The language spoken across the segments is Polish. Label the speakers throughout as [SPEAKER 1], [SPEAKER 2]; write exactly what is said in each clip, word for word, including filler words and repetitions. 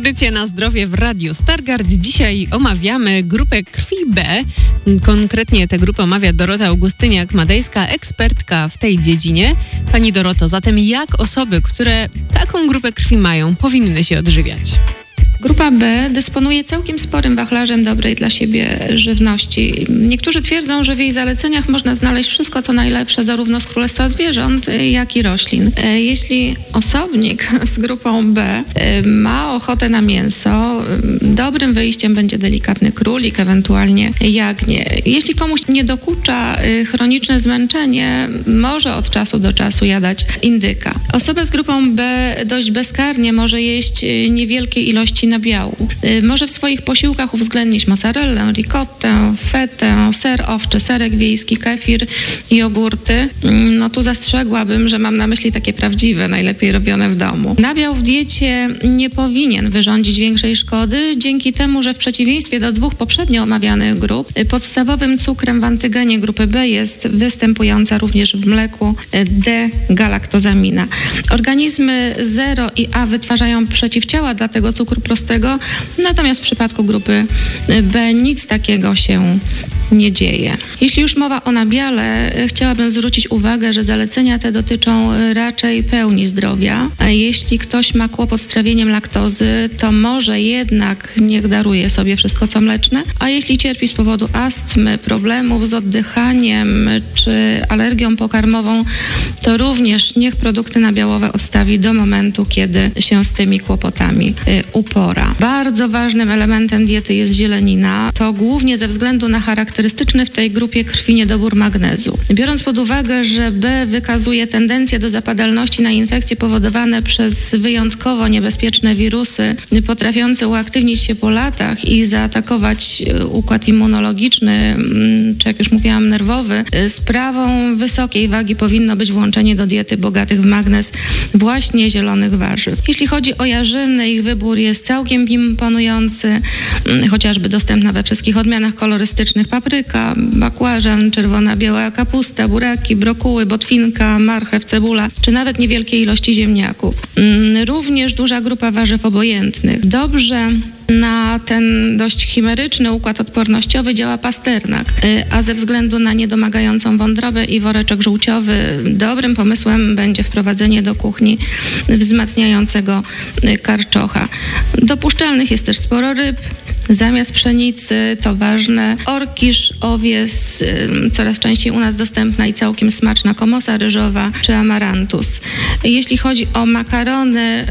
[SPEAKER 1] Audycja Na Zdrowie w Radiu Stargard. Dzisiaj omawiamy grupę krwi B. Konkretnie tę grupę omawia Dorota Augustyniak-Madejska, ekspertka w tej dziedzinie. Pani Doroto, zatem jak osoby, które taką grupę krwi mają, powinny się odżywiać?
[SPEAKER 2] Grupa B dysponuje całkiem sporym wachlarzem dobrej dla siebie żywności. Niektórzy twierdzą, że w jej zaleceniach można znaleźć wszystko, co najlepsze zarówno z królestwa zwierząt, jak i roślin. Jeśli osobnik z grupą B ma ochotę na mięso, dobrym wyjściem będzie delikatny królik, ewentualnie jagnię. Jeśli komuś nie dokucza chroniczne zmęczenie, może od czasu do czasu jadać indyka. Osoba z grupą B dość bezkarnie może jeść niewielkie ilości nabiału. Może w swoich posiłkach uwzględnić mozzarellę, ricottę, fetę, ser owczy, serek wiejski, kefir, jogurty. No tu zastrzegłabym, że mam na myśli takie prawdziwe, najlepiej robione w domu. Nabiał w diecie nie powinien wyrządzić większej szkody, dzięki temu, że w przeciwieństwie do dwóch poprzednio omawianych grup, podstawowym cukrem w antygenie grupy B jest występująca również w mleku D-galaktozamina. Organizmy zero i A wytwarzają przeciwciała dla tego cukru prostego, natomiast w przypadku grupy B nic takiego się nie dzieje. Jeśli już mowa o nabiale, chciałabym zwrócić uwagę, że zalecenia te dotyczą raczej pełni zdrowia. A jeśli ktoś ma kłopot z trawieniem laktozy, to może jednak niech daruje sobie wszystko co mleczne, a jeśli cierpi z powodu astmy, problemów z oddychaniem czy alergią pokarmową, to również niech produkty nabiałowe odstawi do momentu, kiedy się z tymi kłopotami upora. Bardzo ważnym elementem diety jest zielenina. To głównie ze względu na charakterystyczny w tej grupie krwi niedobór magnezu. Biorąc pod uwagę, że B wykazuje tendencję do zapadalności na infekcje powodowane przez wyjątkowo niebezpieczne wirusy, potrafiące uaktywnić się po latach i zaatakować układ immunologiczny, czy jak już mówiłam, nerwowy, sprawą wysokiej wagi powinno być włączenie do diety bogatych w magnez właśnie zielonych warzyw. Jeśli chodzi o jarzyny, ich wybór jest całkiem imponujący, chociażby dostępna we wszystkich odmianach kolorystycznych papryka, bakłażan, czerwona, biała kapusta, buraki, brokuły, botwinka, marchew, cebula, czy nawet niewielkie ilości ziemniaków. Również duża grupa warzyw obojętnych. Dobrze na ten dość chimeryczny układ odpornościowy działa pasternak, a ze względu na niedomagającą wątrobę i woreczek żółciowy dobrym pomysłem będzie wprowadzenie do kuchni wzmacniającego karczocha. Dopuszczalnych jest też sporo ryb. Zamiast pszenicy to ważne orkisz, owies, coraz częściej u nas dostępna i całkiem smaczna komosa ryżowa czy amarantus. Jeśli chodzi o makarony,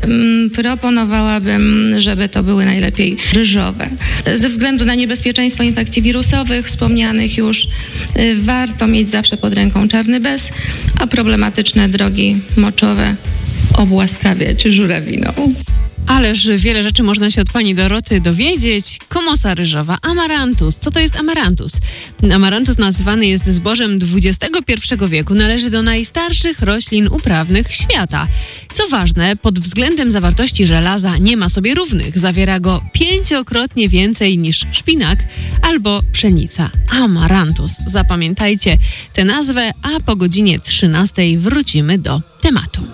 [SPEAKER 2] proponowałabym, żeby to były najlepiej ryżowe. Ze względu na niebezpieczeństwo infekcji wirusowych, wspomnianych już, warto mieć zawsze pod ręką czarny bez, a problematyczne drogi moczowe obłaskawiać żurawiną.
[SPEAKER 1] Ależ wiele rzeczy można się od pani Doroty dowiedzieć. Komosa ryżowa, amarantus. Co to jest amarantus? Amarantus nazywany jest zbożem dwudziestego pierwszego wieku. Należy do najstarszych roślin uprawnych świata. Co ważne, pod względem zawartości żelaza nie ma sobie równych. Zawiera go pięciokrotnie więcej niż szpinak albo pszenica. Amarantus. Zapamiętajcie tę nazwę, a po godzinie trzynastej wrócimy do tematu.